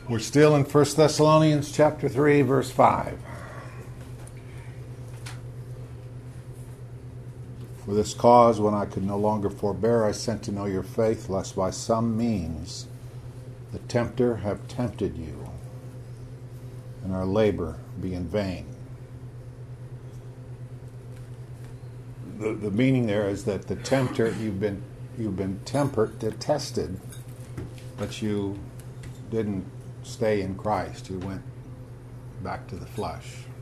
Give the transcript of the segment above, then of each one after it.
We're still in 1 Thessalonians chapter 3, verse 5. For this cause, when I could no longer forbear, I sent to know your faith, lest by some means the tempter have tempted you, and our labor be in vain. The meaning there is that the tempter, you've been tested, but you didn't stay in Christ. You went back to the flesh.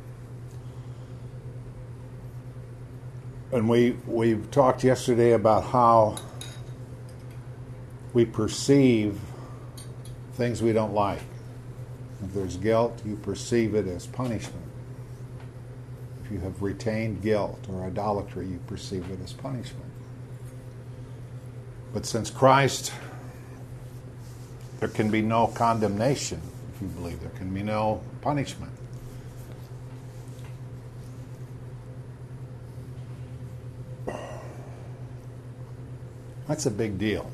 And we've talked yesterday about how we perceive things we don't like. If there's guilt, you perceive it as punishment. If you have retained guilt or idolatry, you perceive it as punishment. But since Christ, there can be no condemnation, if you believe. There can be no punishment. That's a big deal.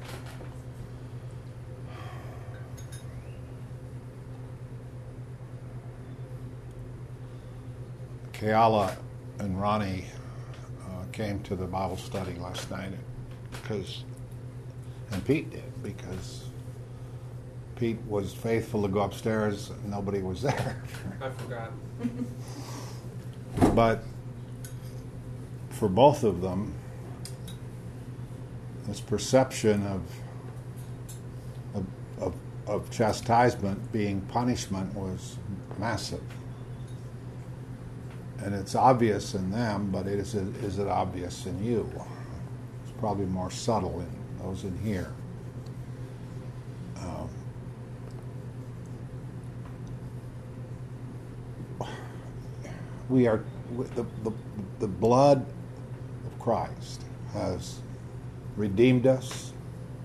Kayala and Ronnie came to the Bible study last night and Pete did, because Pete was faithful to go upstairs and nobody was there. I forgot. But for both of them, this perception of chastisement being punishment was massive. And it's obvious in them, but is it obvious in you? It's probably more subtle in those in here. We are the blood of Christ has redeemed us,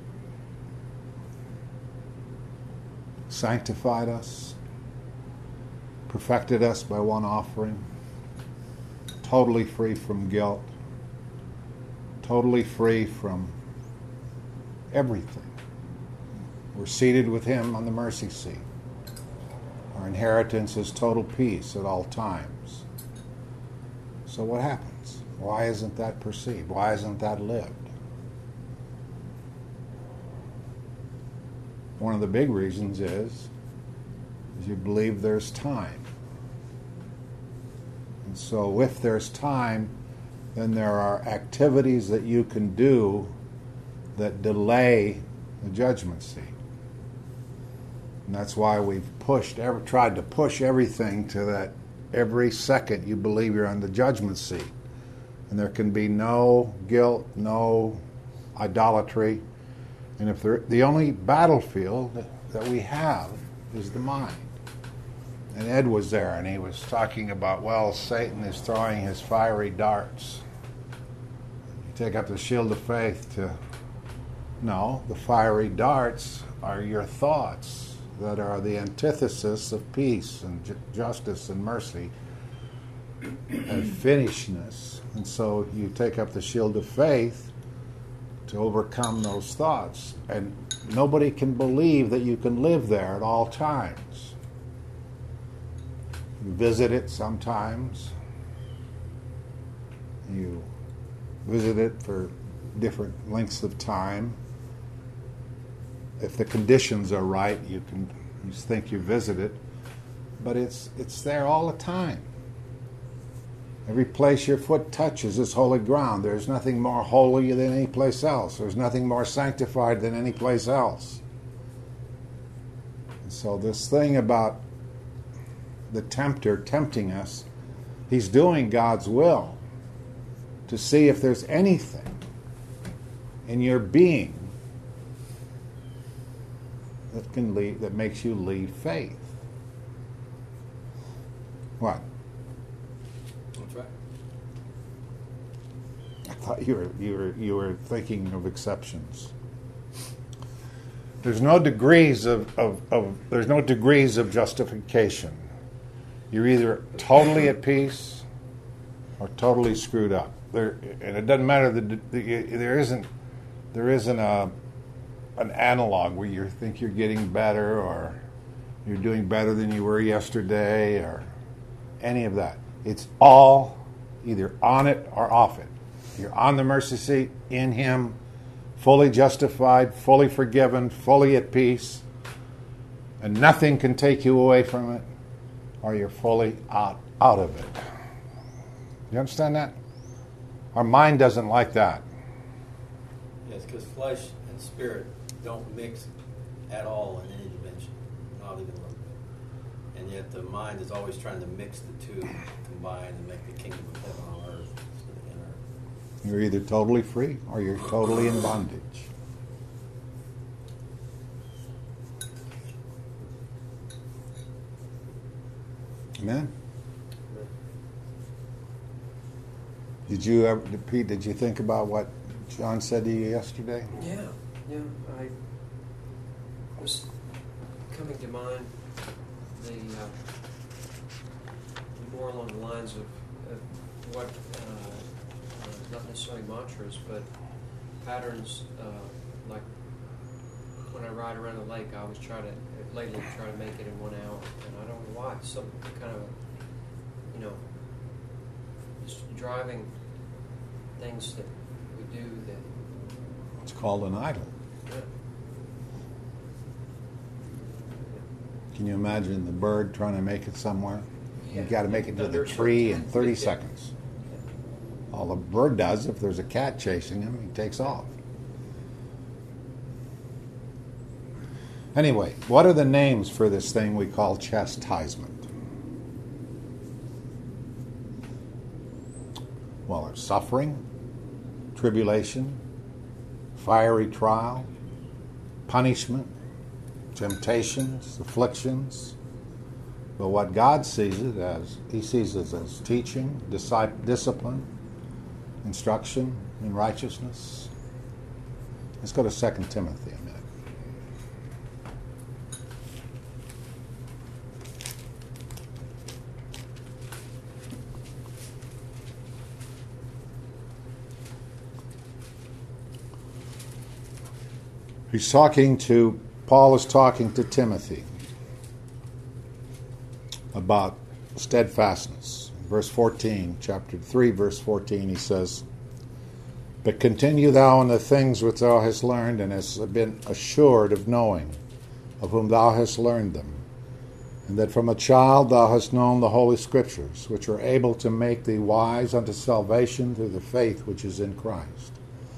sanctified us, perfected us by one offering, totally free from guilt, totally free from everything. We're seated with Him on the mercy seat. Our inheritance is total peace at all times. So what happens? Why isn't that perceived? Why isn't that lived? One of the big reasons is you believe there's time. And so if there's time, then there are activities that you can do that delay the judgment seat. And that's why we've tried to push everything to that every second you believe you're on the judgment seat. And there can be no guilt, no idolatry. And if the only battlefield that we have is the mind. And Ed was there, and he was talking about, well, Satan is throwing his fiery darts. You take up the shield of faith No, the fiery darts are your thoughts that are the antithesis of peace and justice and mercy and finishness. And so you take up the shield of faith to overcome those thoughts. And nobody can believe that you can live there at all times. You visit it sometimes. You visit it for different lengths of time. If the conditions are right, you think you visit it. But it's there all the time. Every place your foot touches is holy ground. There's nothing more holy than any place else. There's nothing more sanctified than any place else. And so this thing about the tempter tempting us, he's doing God's will to see if there's anything in your being that makes you leave faith. What? That's right. I thought you were thinking of exceptions. There's no degrees of justification. You're either totally at peace or totally screwed up. And it doesn't matter. There isn't an analog where you think you're getting better or you're doing better than you were yesterday or any of that. It's all either on it or off it. You're on the mercy seat, in Him, fully justified, fully forgiven, fully at peace, and nothing can take you away from it, or you're fully out of it. You understand that? Our mind doesn't like that. Yes, because flesh and spirit don't mix at all in any dimension, not even a little bit. And yet the mind is always trying to mix the two, combine and make the kingdom of heaven on earth instead of in earth. You're either totally free or you're totally in bondage. Amen? Pete, did you think about what John said to you yesterday? Yeah. I was coming to mind the more along the lines of what, not necessarily mantras, but patterns, like when I ride around the lake, I always try to make it in 1 hour, and I don't know why. It's some kind of, just driving things that we do that. It's called an idol. Yeah. Can you imagine the bird trying to make it somewhere? Yeah. You've got to make it to the tree in 30 seconds. All the bird does, if there's a cat chasing him, he takes off. Anyway, what are the names for this thing we call chastisement? Well, there's suffering, tribulation, fiery trial, punishment, temptations, afflictions. But what God sees it as, He sees it as teaching, discipline, instruction in righteousness. Let's go to 2 Timothy a minute. Paul is talking to Timothy about steadfastness. Verse 14, chapter 3, verse 14, he says, "But continue thou in the things which thou hast learned, and hast been assured of knowing, of whom thou hast learned them, and that from a child thou hast known the Holy Scriptures, which are able to make thee wise unto salvation through the faith which is in Christ."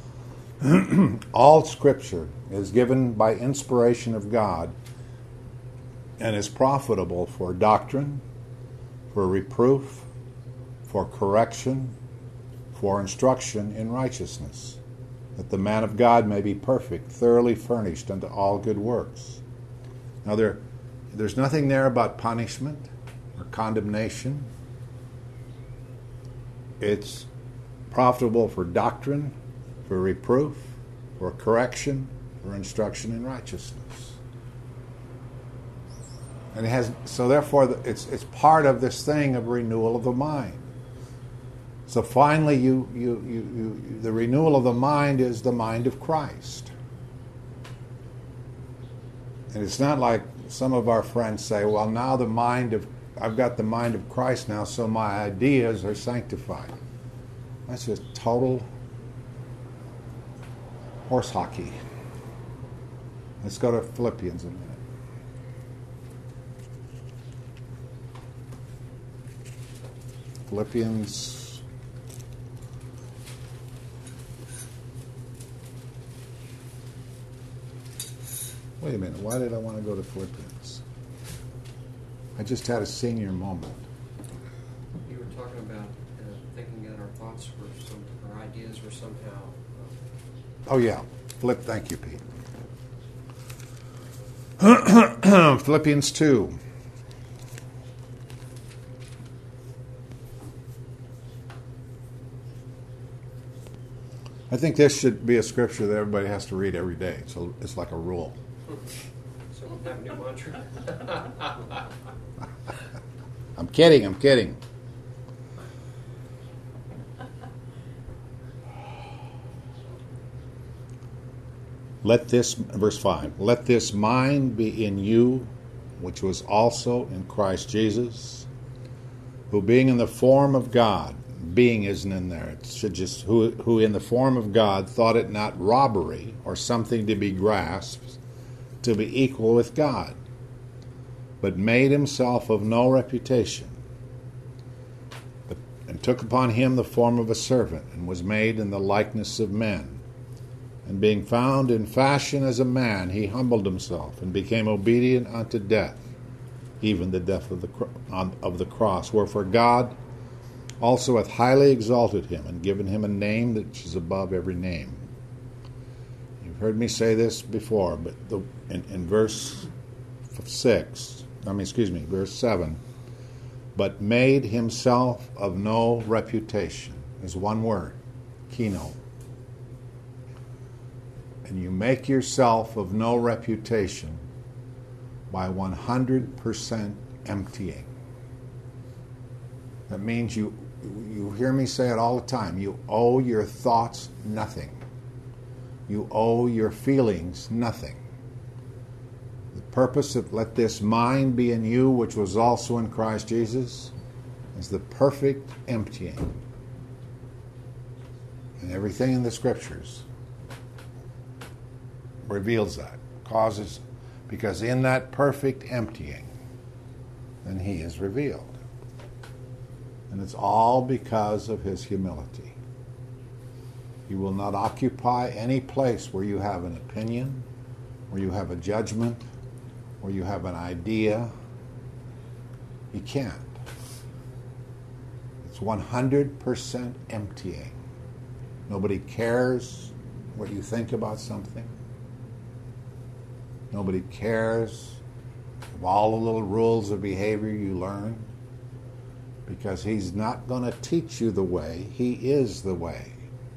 All Scripture is given by inspiration of God and is profitable for doctrine, for reproof, for correction, for instruction in righteousness, that the man of God may be perfect, thoroughly furnished unto all good works. Now there's nothing there about punishment or condemnation. It's profitable for doctrine, for reproof, for correction, for instruction in righteousness. And therefore it's part of this thing of renewal of the mind. So finally the renewal of the mind is the mind of Christ. And it's not like some of our friends say, well, now I've got the mind of Christ now, so my ideas are sanctified. That's just total horse hockey. Let's go to Philippians a minute. Philippians. Wait a minute, why did I want to go to Philippians? I just had a senior moment. You were talking about thinking that our thoughts were our ideas were somehow. Oh yeah, thank you, Pete. Philippians 2. I think this should be a scripture that everybody has to read every day. So it's like a rule. So we'll have a new mantra. I'm kidding. Verse 5, let this mind be in you, which was also in Christ Jesus, who being in the form of God, being isn't in there, it should just, who in the form of God thought it not robbery or something to be grasped, to be equal with God, but made himself of no reputation, and took upon him the form of a servant, and was made in the likeness of men. And being found in fashion as a man, he humbled himself, and became obedient unto death, even the death of the cross. Wherefore God also hath highly exalted him, and given him a name that is above every name. You've heard me say this before, but in verse 7, but made himself of no reputation, is one word, kino. And you make yourself of no reputation by 100% emptying. That means you hear me say it all the time, you owe your thoughts nothing. You owe your feelings nothing. The purpose of let this mind be in you, which was also in Christ Jesus, is the perfect emptying. And everything in the Scriptures reveals that, because in that perfect emptying, then he is revealed. And it's all because of his humility. He will not occupy any place where you have an opinion, where you have a judgment, where you have an idea. He can't. It's 100% emptying. Nobody cares what you think about something. Nobody cares of all the little rules of behavior you learn, because he's not going to teach you the way. He is the way.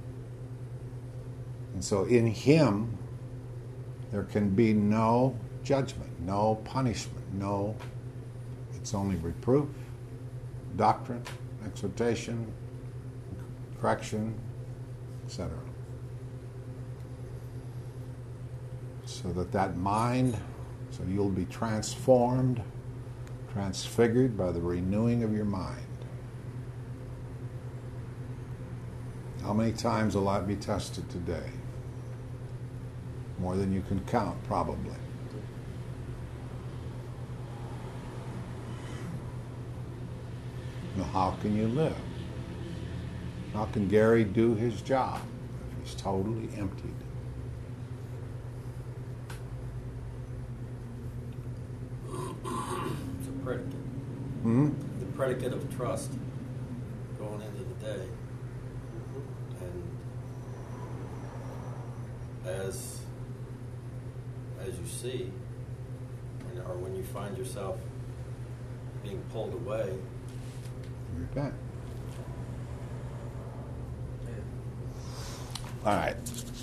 And so in him, there can be no judgment, no punishment, it's only reproof, doctrine, exhortation, correction, etc. So that mind, so you'll be transformed, transfigured by the renewing of your mind. How many times will that be tested today? More than you can count, probably. Now, how can you live? How can Gary do his job if he's totally emptied? It's a predicate. The predicate of trust going into the day. And as you see, or when you find yourself being pulled away, repent. All right.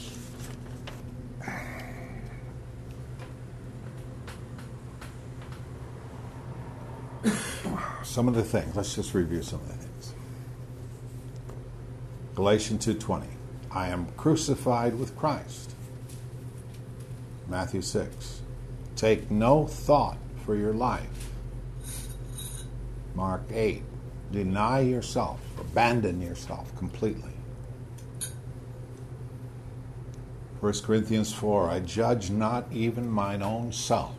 Some of the things. Let's just review some of the things. Galatians 2:20. I am crucified with Christ. Matthew 6. Take no thought for your life. Mark 8. Deny yourself. Abandon yourself completely. 1 Corinthians 4. I judge not even mine own self.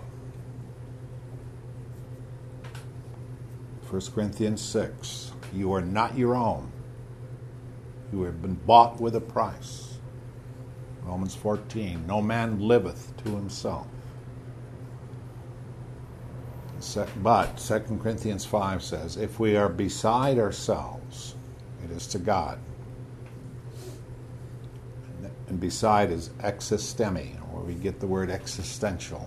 1 Corinthians 6. You are not your own. You have been bought with a price. Romans 14. No man liveth to himself. But 2 Corinthians 5 says, if we are beside ourselves, it is to God. And beside is existemi, where we get the word existential.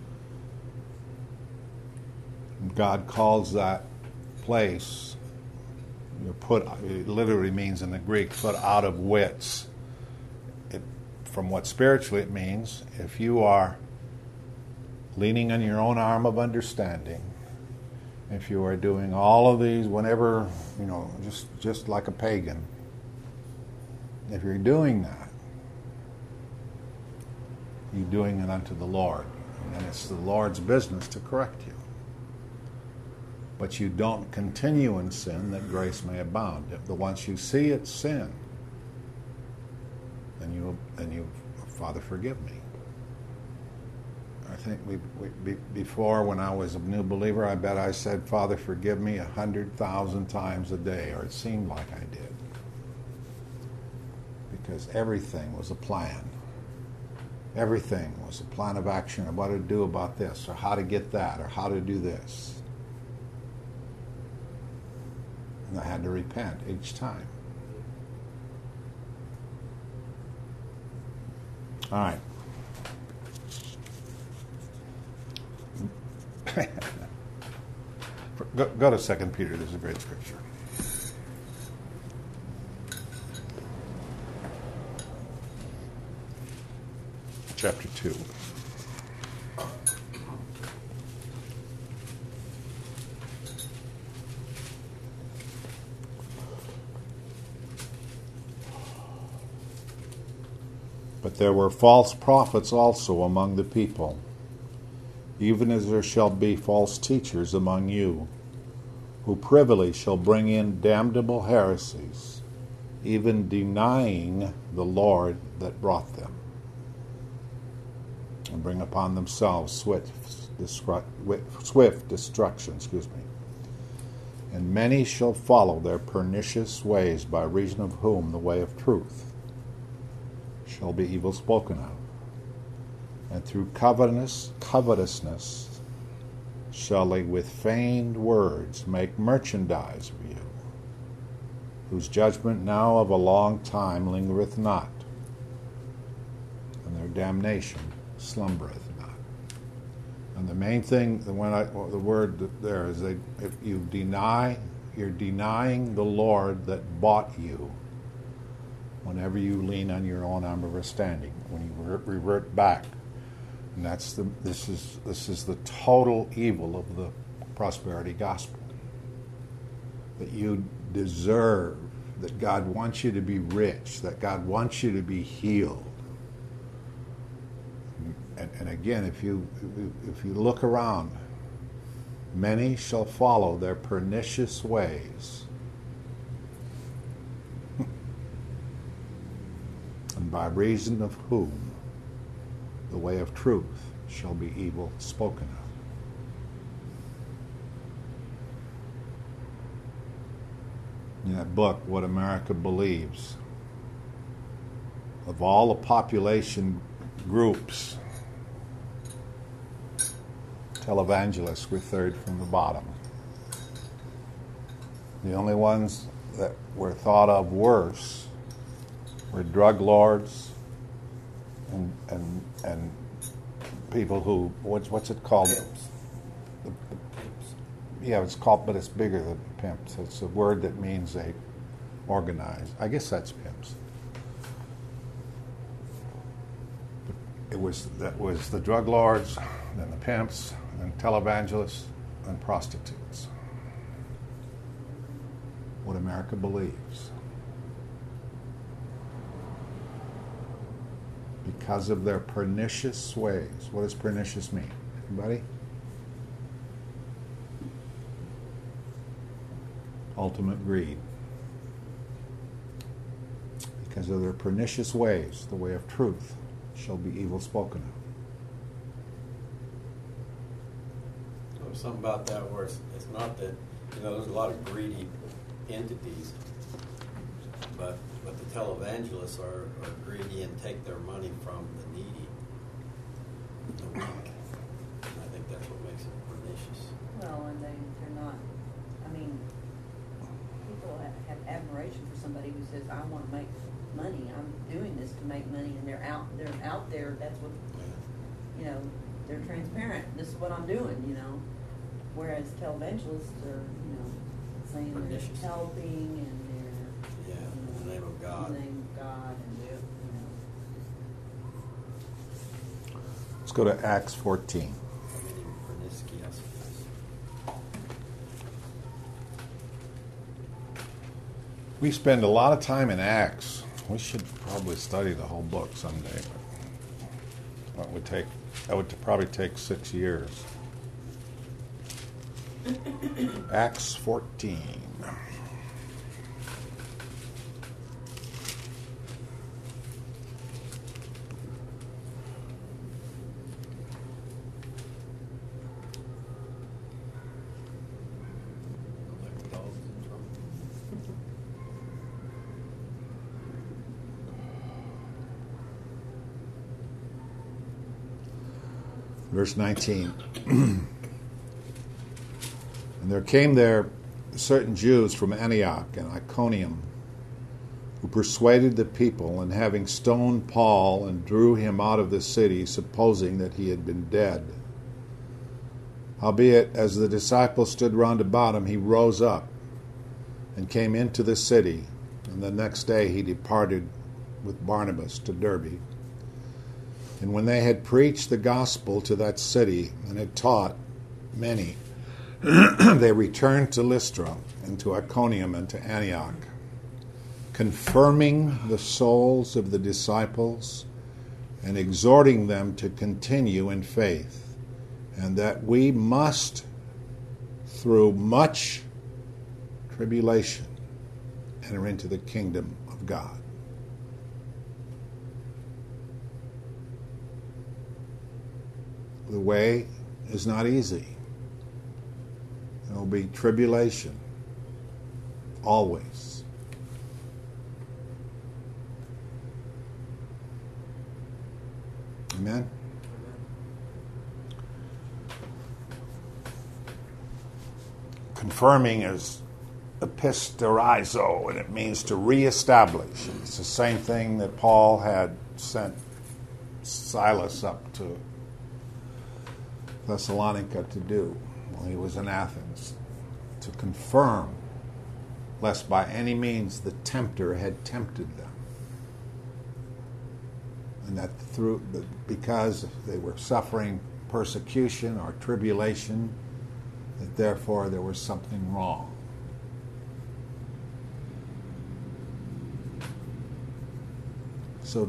And God calls that place, it literally means in the Greek, put out of wits. From what spiritually it means, if you are leaning on your own arm of understanding, if you are doing all of these whenever, just like a pagan, if you're doing that, you're doing it unto the Lord. And it's the Lord's business to correct you. But you don't continue in sin that grace may abound. If once you see it's sin, then you, Father, forgive me. I think before, when I was a new believer, I bet I said, Father, forgive me 100,000 times a day, or it seemed like I did. Because everything was a plan. Everything was a plan of action of what to do about this, or how to get that, or how to do this. And I had to repent each time. All right. Go to 2 Peter. This is a great scripture. Chapter 2. But there were false prophets also among the people, even as there shall be false teachers among you, who privily shall bring in damnable heresies, even denying the Lord that brought them, and bring upon themselves swift destruction. And many shall follow their pernicious ways, by reason of whom the way of truth shall be evil spoken of. And through covetousness shall they with feigned words make merchandise of you, whose judgment now of a long time lingereth not, and their damnation slumbereth not. And the main thing, the word there is that if you deny, you're denying the Lord that bought you. Whenever you lean on your own arm of understanding, when you revert back, and this is the total evil of the prosperity gospel. That you deserve, that God wants you to be rich, that God wants you to be healed. And again, if you look around, many shall follow their pernicious ways. And by reason of whom the way of truth shall be evil spoken of. In that book, What America Believes, of all the population groups, televangelists were third from the bottom. The only ones that were thought of worse were drug lords and people who, what's it called? Pimps. Yeah, it's called, but it's bigger than pimps. It's a word that means they organize. I guess that's pimps. That was the drug lords, then the pimps, and televangelists, and prostitutes. What America believes. Because of their pernicious ways. What does pernicious mean? Anybody? Ultimate greed. Because of their pernicious ways, the way of truth shall be evil spoken of. There's something about that where it's not that, there's a lot of greedy entities, but the televangelists are greedy and take their money from the needy, the weak. And I think that's what makes it pernicious. Well, and they're not, people have admiration for somebody who says, I want to make money, I'm doing this to make money, and they're out there, that's what, they're transparent, this is what I'm doing, Whereas televangelists are, saying Pernicious. they're helping and they're, In the name of God. in the name of God, and they're, Let's go to Acts 14. We spend a lot of time in Acts. We should probably study the whole book someday, but it would take That would probably take 6 years. Acts 14. Like the dogs in trouble. Verse 19. And there came there certain Jews from Antioch and Iconium, who persuaded the people, and having stoned Paul and drew him out of the city, supposing that he had been dead. Howbeit, as the disciples stood round about him, he rose up and came into the city, and the next day he departed with Barnabas to Derbe. And when they had preached the gospel to that city and had taught many, they returned to Lystra and to Iconium and to Antioch, confirming the souls of the disciples and exhorting them to continue in faith, and that we must, through much tribulation, enter into the kingdom of God. The way is not easy. There will be tribulation, always. Amen? Confirming is episterizo, and it means to reestablish. It's the same thing that Paul had sent Silas up to Thessalonica to do while he was in Athens, to confirm, lest by any means the tempter had tempted them, and that because they were suffering persecution or tribulation, that therefore there was something wrong. So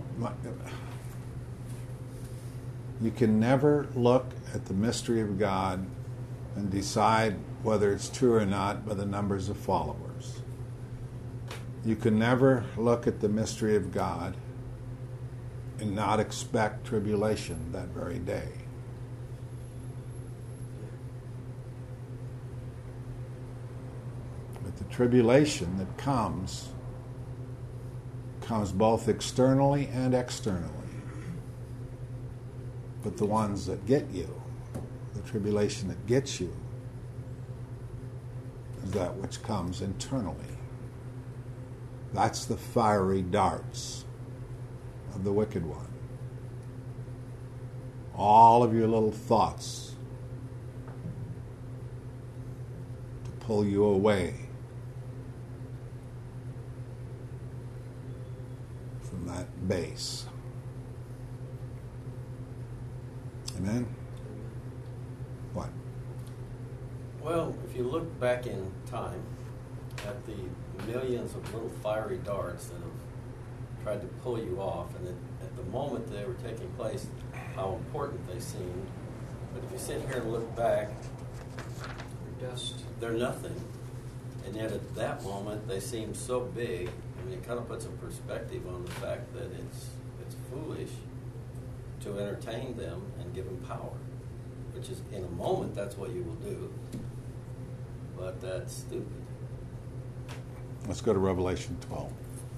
you can never look at the mystery of God and decide whether it's true or not by the numbers of followers. You can never look at the mystery of God and not expect tribulation that very day. But the tribulation that comes both externally and externally. But the ones that get you, the tribulation that gets you, is that which comes internally. That's the fiery darts of the wicked one. All of your little thoughts to pull you away from that base. Amen? What? Well, if you look back in time at the millions of little fiery darts that have tried to pull you off, and at the moment they were taking place, how important they seemed. But if you sit here and look back, they're nothing. And yet at that moment they seem so big. I mean, it kind of puts a perspective on the fact that it's foolish to entertain them and give them power, which is, in a moment, that's what you will do. But that's stupid. Let's go to Revelation 12.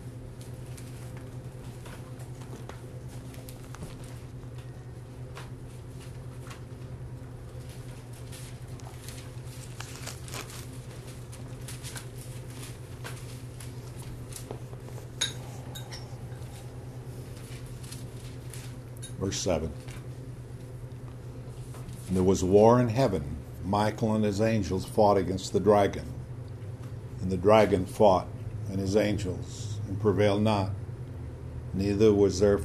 Verse 7. And there was war in heaven. Michael and his angels fought against the dragon. And the dragon fought and his angels, and prevailed not. Neither was their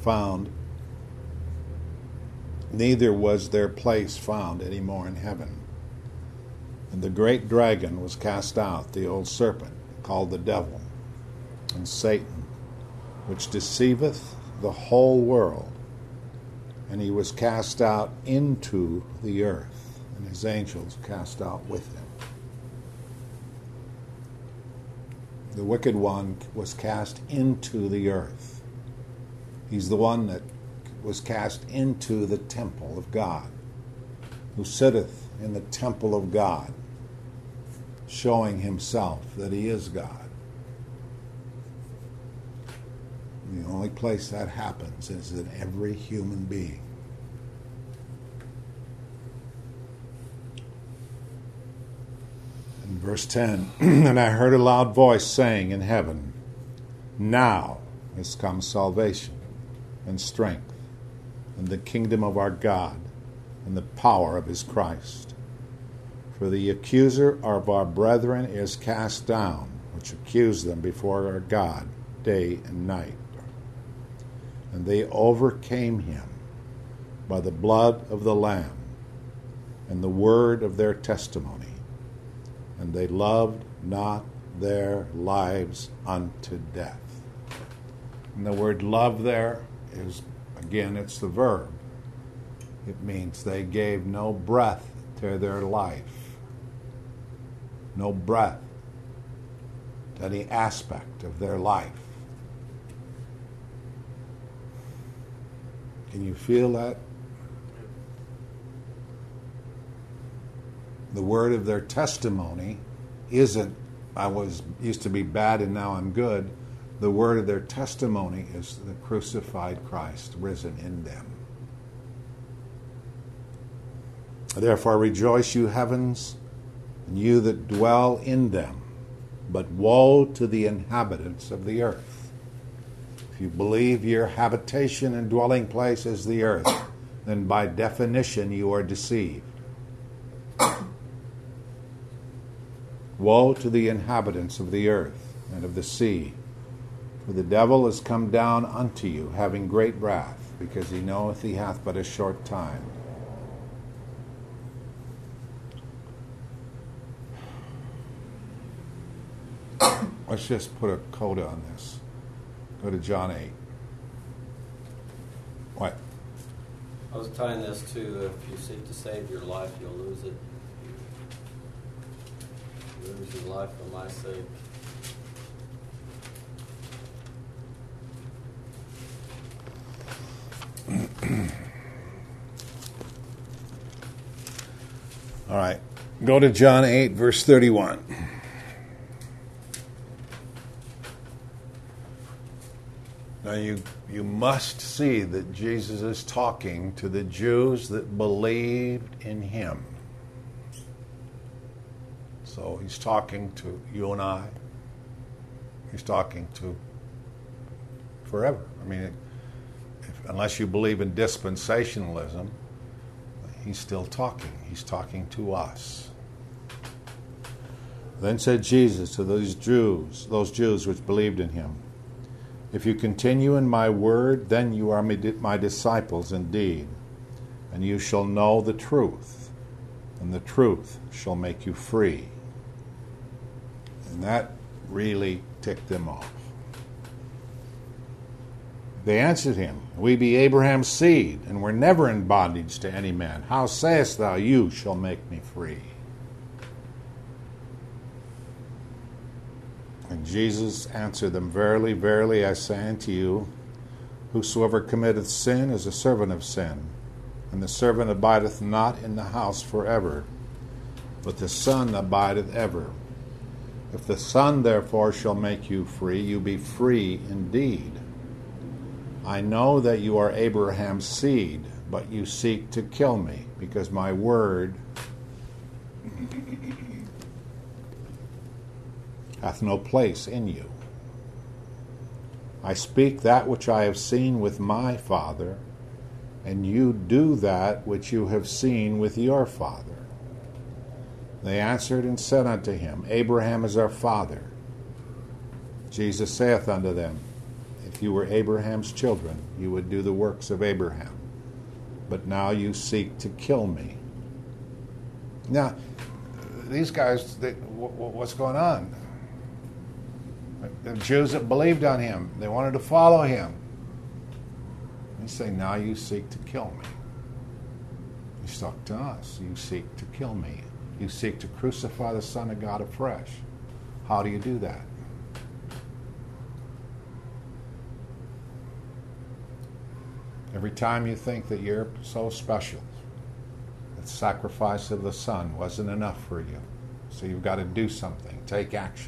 place found any more in heaven. And the great dragon was cast out, the old serpent, called the devil, and Satan, which deceiveth the whole world. And he was cast out into the earth, and his angels cast out with him. The wicked one was cast into the earth. He's the one that was cast into the temple of God, who sitteth in the temple of God, showing himself that he is God. The only place that happens is in every human being. In verse 10, and I heard a loud voice saying in heaven, now is come salvation and strength and the kingdom of our God and the power of his Christ. For the accuser of our brethren is cast down, which accused them before our God day and night. And they overcame him by the blood of the Lamb and the word of their testimony. And they loved not their lives unto death. And the word love there is, again, it's the verb. It means they gave no breath to their life. No breath to any aspect of their life. Can you feel that? The word of their testimony isn't, used to be bad and now I'm good. The word of their testimony is the crucified Christ risen in them. Therefore rejoice, you heavens, and you that dwell in them. But woe to the inhabitants of the earth. If you believe your habitation and dwelling place is the earth, then by definition you are deceived. Woe to the inhabitants of the earth and of the sea, for the devil is come down unto you, having great wrath, because he knoweth he hath but a short time. Let's just put a coda on this. Go to John 8. What? I was tying this to, if you seek to save your life, you'll lose it. You lose your life for my sake. All right. Go to John 8, verse 31. Now you must see that Jesus is talking to the Jews that believed in him. So he's talking to you and I. He's talking to forever. I mean, unless you believe in dispensationalism, he's still talking. He's talking to us. Then said Jesus to those Jews which believed in him, if you continue in my word, then you are my disciples indeed, and you shall know the truth, and the truth shall make you free. And that really ticked them off. They answered him, we be Abraham's seed, and were never in bondage to any man. How sayest thou, you shall make me free? And Jesus answered them, verily, verily, I say unto you, whosoever committeth sin is a servant of sin. And the servant abideth not in the house forever, but the Son abideth ever. If the Son therefore shall make you free, you be free indeed. I know that you are Abraham's seed, but you seek to kill me, because my word hath no place in you. I speak that which I have seen with my Father, and you do that which you have seen with your father. They answered and said unto him, Abraham is our father. Jesus saith unto them, if you were Abraham's children, you would do the works of Abraham. But now you seek to kill me. Now, these guys, what's going on? The Jews that believed on him, they wanted to follow him. He say, now you seek to kill me. He's talking to us. You seek to kill me. You seek to crucify the Son of God afresh. How do you do that? Every time you think that you're so special, the sacrifice of the Son wasn't enough for you. So you've got to do something. Take action.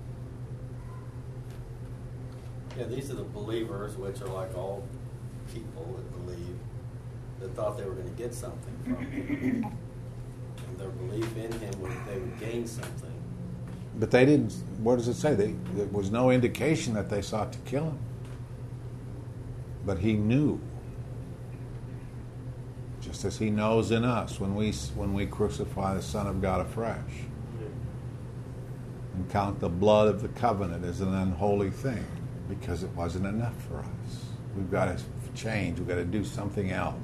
Yeah, these are the believers, which are like all people that believe, that thought they were going to get something from him. And their belief in him was they would gain something. But they didn't, what does it say? There was no indication that they sought to kill him. But he knew. Just as he knows in us when we crucify the Son of God afresh. And count the blood of the covenant as an unholy thing because it wasn't enough for us. We've got to change. We've got to do something else.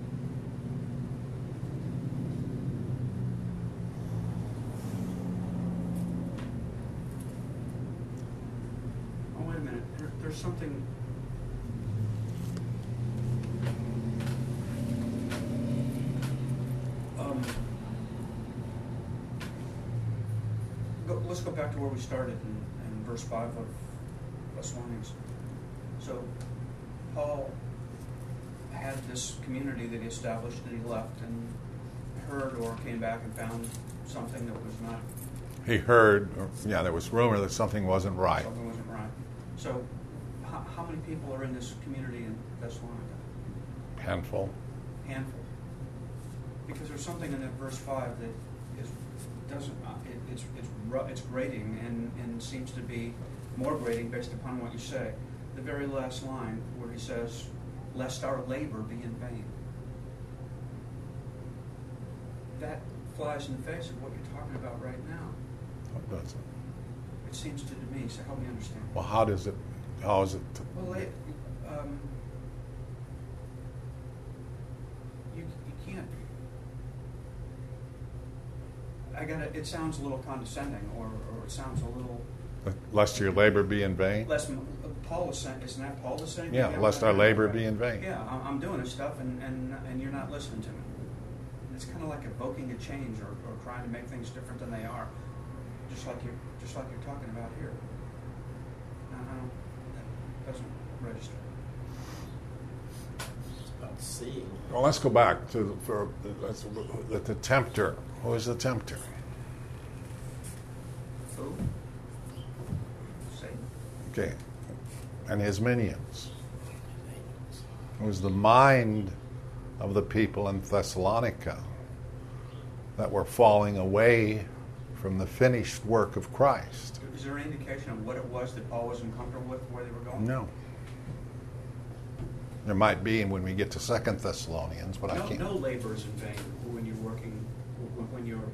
Oh, wait a minute. There's something. Let's go back to where we started in verse 5 of Thessalonians. So, Paul had this community that he established and he left and heard or came back and found something that was not. He heard, there was rumor that something wasn't right. Something wasn't right. So, how many people are in this community in Thessalonica? Handful. Handful. Because there's something in that verse 5 that it's grating and seems to be more grating based upon what you say. The very last line where he says, "Lest our labor be in vain." That flies in the face of what you're talking about right now. What does it? It seems to me. So help me understand. Well, how is it? Well, you can't. It sounds a little condescending, or it sounds a little. Lest your labor be in vain? Paul is saying, isn't that Paul is saying? Yeah, lest our labor be in vain. Yeah, I'm doing this stuff, and you're not listening to me. It's kind of like evoking a change or trying to make things different than they are, just like you're talking about here. That doesn't register. It's about seeing. Well, let's go back to the tempter. Who was the tempter? Who? Satan. Okay, and his minions. It was the mind of the people in Thessalonica that were falling away from the finished work of Christ. Is there any indication of what it was that Paul wasn't comfortable with, where they were going? No. There might be when we get to 2 Thessalonians, but I can't. No labor is in vain when you're working, when you're.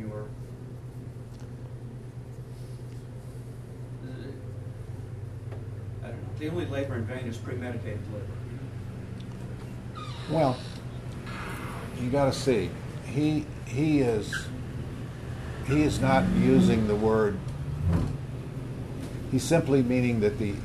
I don't know. The only labor in vain is premeditated labor. Well, you got to see, he is not using the word. He's simply meaning that the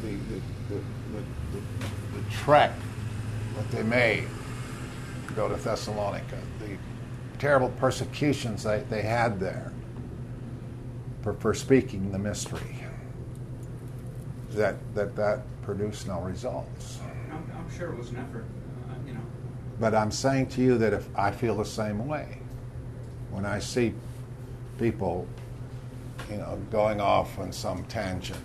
trek that they made to go to Thessalonica, the terrible persecutions they had there for speaking the mystery, that produced no results. I'm sure it was an effort, But I'm saying to you that if I feel the same way when I see people, going off on some tangent.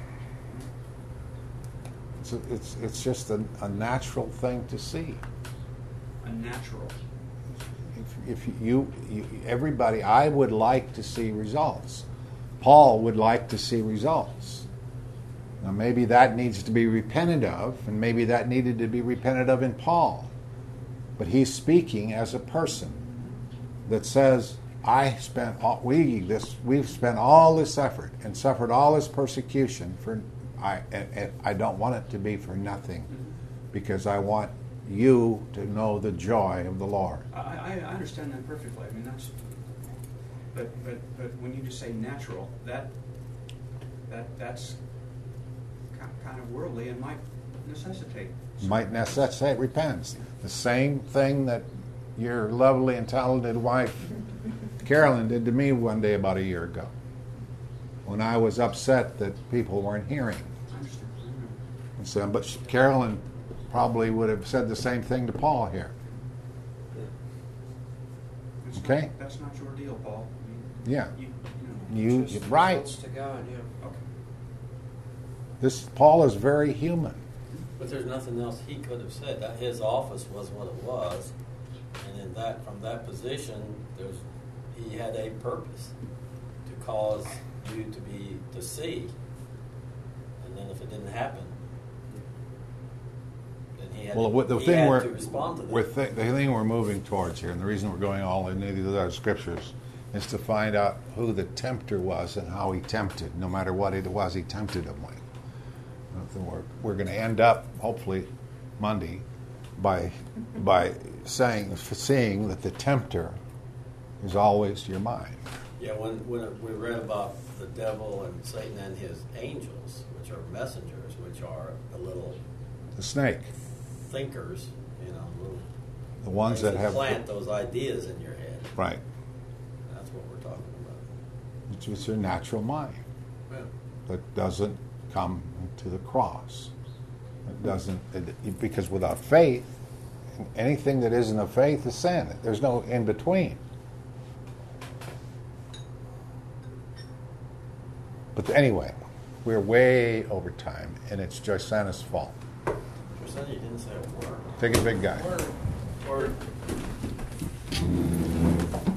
It's just a natural thing to see. A natural. If you everybody, I would like to see results. Paul would like to see results. Now maybe that needs to be repented of, and maybe that needed to be repented of in Paul. But he's speaking as a person that says, we've spent all this effort and suffered all this persecution and I don't want it to be for nothing, because I want you to know the joy of the Lord. I understand that perfectly. I mean, that's. But when you just say natural, that's kind of worldly and might necessitate. Might necessitate repentance. The same thing that your lovely and talented wife Carolyn did to me one day about a year ago, when I was upset that people weren't hearing. I understand. I know. And so, but Carolyn probably would have said the same thing to Paul here. That's Okay. Not, that's not your deal, Paul. Yeah. You Just right. results to God, yeah. okay. This Paul is very human. But there's nothing else he could have said. That his office was what it was, and in that, from that position, he had a purpose to cause you to see, and then if it didn't happen, then he had, Well, the he thing had we're to respond to that. the thing we're moving towards here, and the reason we're going all into these other scriptures, is to find out who the tempter was and how he tempted, no matter what it was he tempted him with. We're going to end up, hopefully, Monday, by seeing that the tempter is always your mind. Yeah, when we read about the devil and Satan and his angels, which are messengers, which are the little The snake, thinkers, little the ones things that have plant those ideas in your head. right, That's what we're talking about. which is your natural mind that doesn't come to the cross. It doesn't because without faith, anything that isn't of faith is sin. There's no in between. But anyway, we're way over time, and it's Joyceana's fault. For some, you didn't say a word. Take it, big guy. Word.